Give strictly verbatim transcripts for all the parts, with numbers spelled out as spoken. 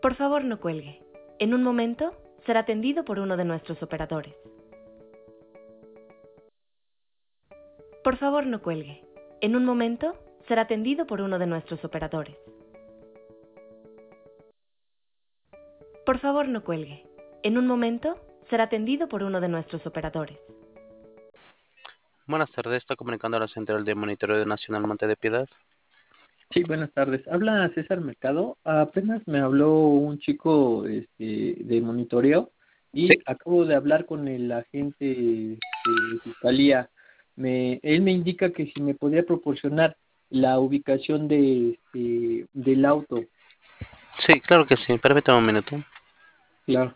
Por favor, no cuelgue. En un momento será atendido por uno de nuestros operadores. Por favor, no cuelgue. En un momento será atendido por uno de nuestros operadores. Por favor, no cuelgue. En un momento será atendido por uno de nuestros operadores. Buenas tardes, está comunicando a la Central de Monitoreo Nacional Monte de Piedad. Sí, buenas tardes. Habla César Mercado. Apenas me habló un chico este, de monitoreo y Sí. acabo de hablar con el agente de fiscalía. Me, él me indica que si me podría proporcionar la ubicación de, este, del auto. Sí, claro que sí. Permítame un minuto. Claro.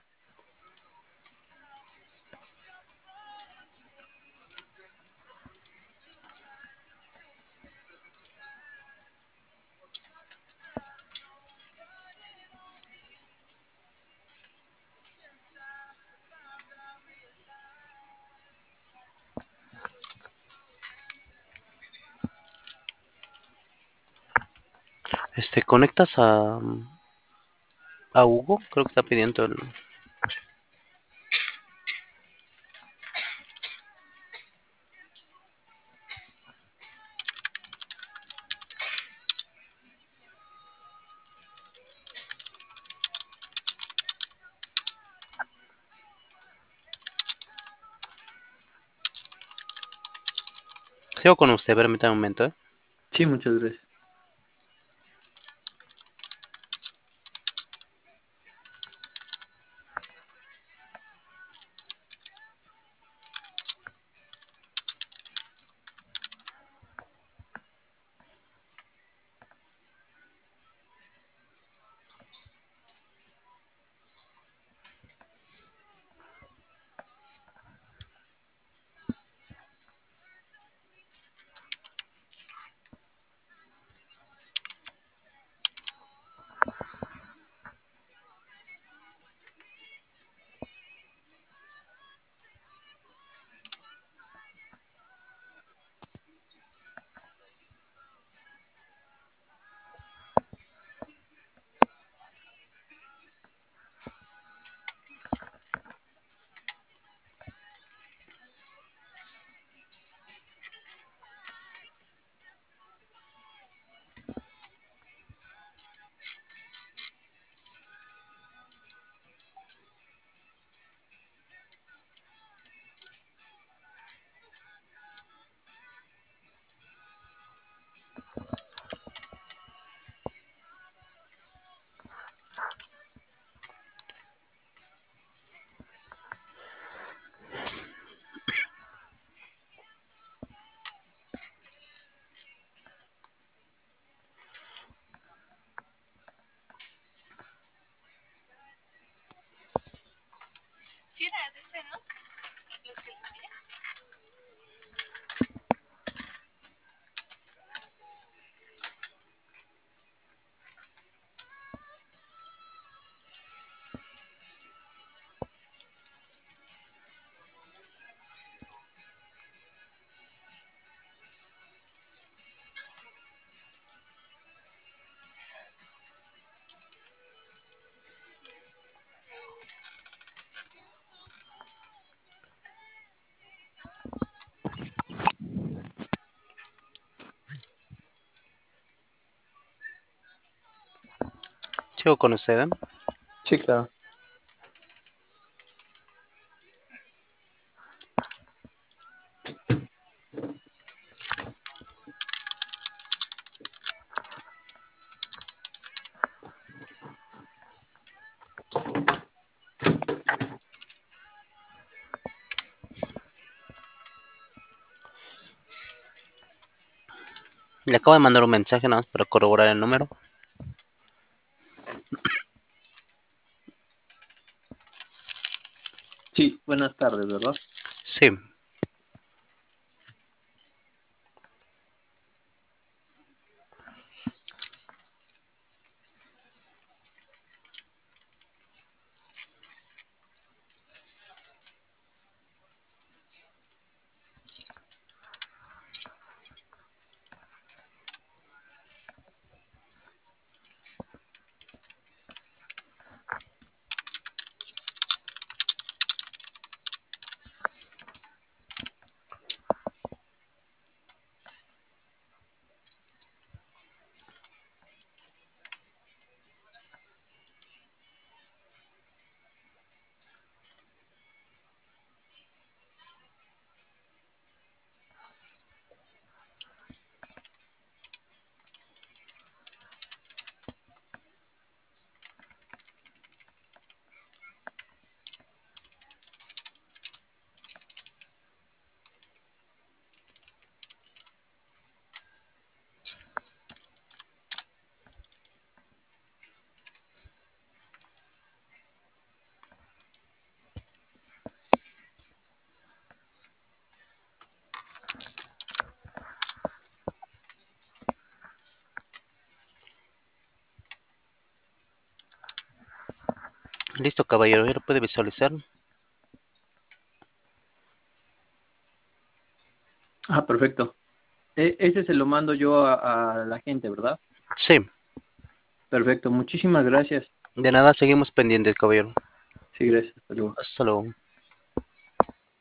Este, ¿conectas a, a Hugo? Creo que está pidiendo el... Sigo con usted, permítame un momento, ¿eh? Sí, muchas gracias. Sigo con usted, ¿eh? Sí, claro. Le acabo de mandar un mensaje nada más para corroborar el número. Sí, buenas tardes, ¿verdad? Sí. Listo, caballero, ya lo puede visualizar. Ah, perfecto. E- ese se lo mando yo a, a la gente, ¿verdad? Sí, Perfecto, muchísimas gracias. de nada, seguimos pendientes, caballero. Sí, gracias. Hasta luego. Hasta luego.